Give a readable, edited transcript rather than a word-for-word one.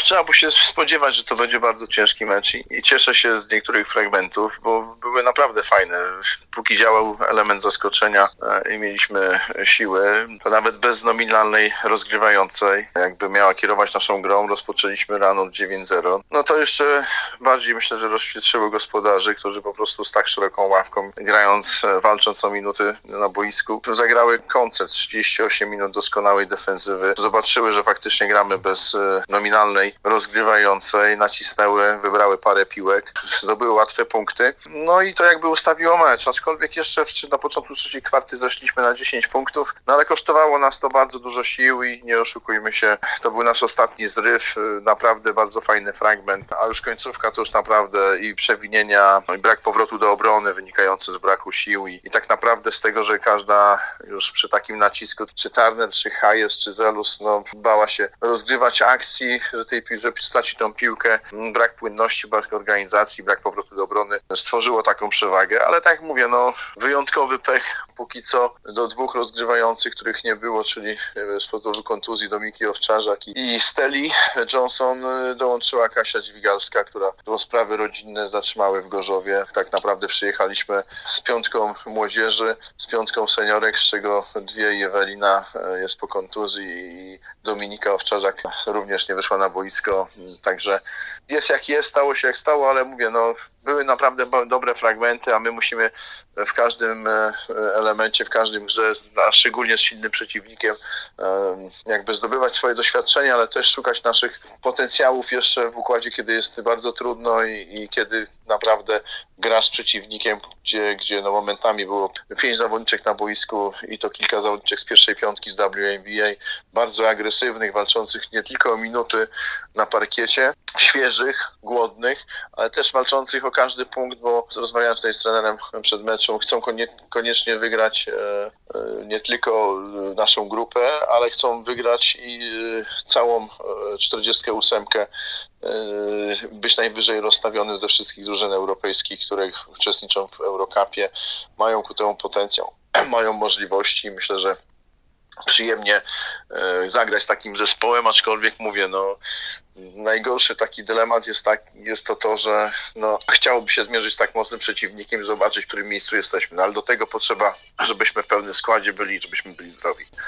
Trzeba było się spodziewać, że to będzie bardzo ciężki mecz i cieszę się z niektórych fragmentów, bo były naprawdę fajne. Póki działał element zaskoczenia i mieliśmy siły, to nawet bez nominalnej rozgrywającej, jakby miała kierować naszą grą, rozpoczęliśmy rano 9-0. No to jeszcze bardziej myślę, że rozświetrzyło gospodarzy, którzy po prostu z tak szeroką ławką, grając, walcząc o minuty na boisku, zagrały koncert, 38 minut doskonałej defensywy. Zobaczyły, że faktycznie gramy bez nominalnej rozgrywającej, nacisnęły, wybrały parę piłek, zdobyły łatwe punkty. No i to jakby ustawiło mecz, aczkolwiek jeszcze na początku trzeciej kwarty zeszliśmy na 10 punktów, no ale kosztowało nas to bardzo dużo sił i nie oszukujmy się, to był nasz ostatni zryw, naprawdę bardzo fajny fragment, a już końcówka to już naprawdę i przewinienia, no i brak powrotu do obrony wynikający z braku sił i tak naprawdę z tego, że każda już przy takim nacisku, czy Turner, czy Hayes, czy Zelus, no bała się rozgrywać akcji, że straci tą piłkę, brak płynności, brak organizacji, brak powrotu do obrony stworzyło taką przewagę, ale tak jak mówię, no wyjątkowy pech póki co do dwóch rozgrywających, których nie było, czyli z powodu kontuzji Dominiki Owczarzak i Steli Johnson, dołączyła Kasia Dźwigalska, którą sprawy rodzinne zatrzymały w Gorzowie. Tak naprawdę przyjechaliśmy z 5 młodzieży, z 5 seniorek, z czego 2 i Ewelina jest po kontuzji i Dominika Owczarzak również nie wyszła na boisko, także jest jak jest, stało się jak stało, ale mówię, no były naprawdę dobre fragmenty, a my musimy w każdym elemencie, w każdym grze, a szczególnie z silnym przeciwnikiem, jakby zdobywać swoje doświadczenia, ale też szukać naszych potencjałów jeszcze w układzie, kiedy jest bardzo trudno i kiedy naprawdę gra z przeciwnikiem, gdzie no momentami było 5 zawodniczek na boisku i to kilka zawodniczek z pierwszej piątki z WNBA, bardzo agresywnych, walczących nie tylko o minuty na parkiecie, świeżych, głodnych, ale też walczących o każdy punkt, bo rozmawiałem tutaj z trenerem przed meczem, chcą koniecznie wygrać nie tylko naszą grupę, ale chcą wygrać i całą 48, być najwyżej rozstawionym ze wszystkich drużyn europejskich, które uczestniczą w Eurocupie, mają ku temu potencjał, mają możliwości. Myślę, że przyjemnie zagrać z takim zespołem, aczkolwiek mówię, no najgorszy taki dylemat jest to, że no, chciałoby się zmierzyć z tak mocnym przeciwnikiem i zobaczyć, w którym miejscu jesteśmy, no, ale do tego potrzeba, żebyśmy w pełnym składzie byli, żebyśmy byli zdrowi.